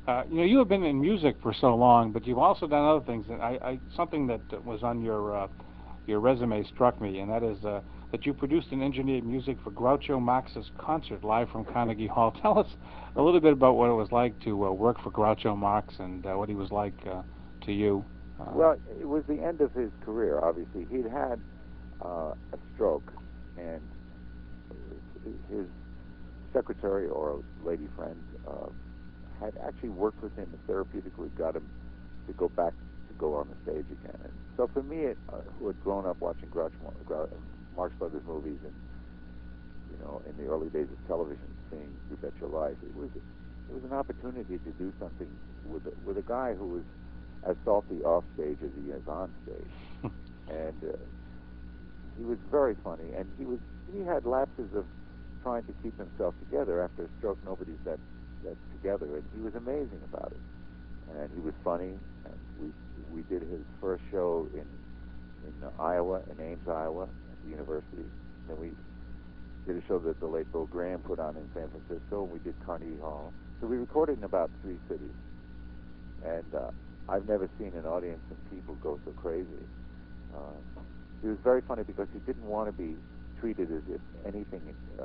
You know, you have been in music for so long, but you've also done other things. And something that was on your resume struck me, and that is that you produced and engineered music for Groucho Marx's concert live from Carnegie Hall. Tell us a little bit about what it was like to work for Groucho Marx and what he was like to you. Well, it was the end of his career, obviously. He'd had a stroke, and his secretary or lady friend had actually worked with him and therapeutically got him to go back to go on the stage again. And so for me, who had grown up watching Marx Brothers movies and, you know, in the early days of television, seeing You Bet Your Life, it was an opportunity to do something with a guy who was as salty off stage as he is on stage. And he was very funny, and he had lapses of trying to keep himself together. After a stroke, nobody's that together, and he was amazing about it. And he was funny, and we did his first show in Iowa, in Ames, Iowa, at the university. Then we did a show that the late Bill Graham put on in San Francisco, and we did Carnegie Hall. So we recorded in about 3 cities. And I've never seen an audience and people go so crazy. He was very funny because he didn't want to be treated as if anything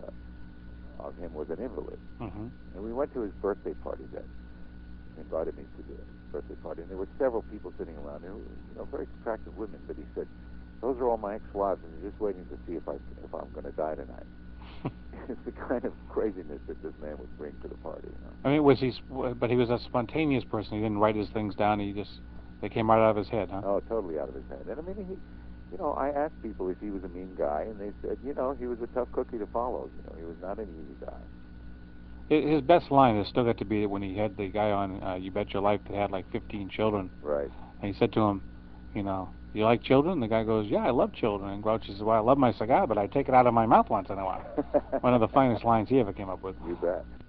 of him was an invalid. Mm-hmm. And we went to his birthday party then. He invited me to the birthday party, and there were several people sitting around there, you know, very attractive women. But he said, "Those are all my ex-wives, and they're just waiting to see if I'm going to die tonight." It's the kind of craziness that this man would bring to the party. You know? I mean, but he was a spontaneous person. He didn't write his things down. They came right out of his head, huh? Oh, totally out of his head. And I mean, you know, I asked people if he was a mean guy, and they said, you know, he was a tough cookie to follow. You know, he was not an easy guy. His best line has still got to be when he had the guy on You Bet Your Life that had like 15 children. Right. And he said to him, you know, "You like children?" The guy goes, "Yeah, I love children." And Groucho says, "Well, I love my cigar, but I take it out of my mouth once in a while." One of the finest lines he ever came up with. You bet.